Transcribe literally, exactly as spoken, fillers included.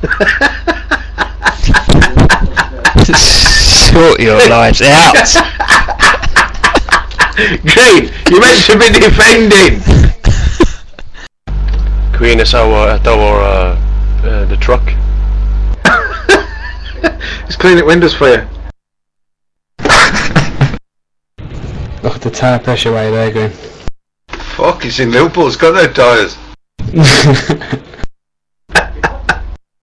Sort your lives out. Great, you meant to be defending. Queen is our at our uh, uh, the truck. Just cleaning windows for you. Look at the tyre pressure way there going. Fuck, it's in Liverpool, it's got no tyres.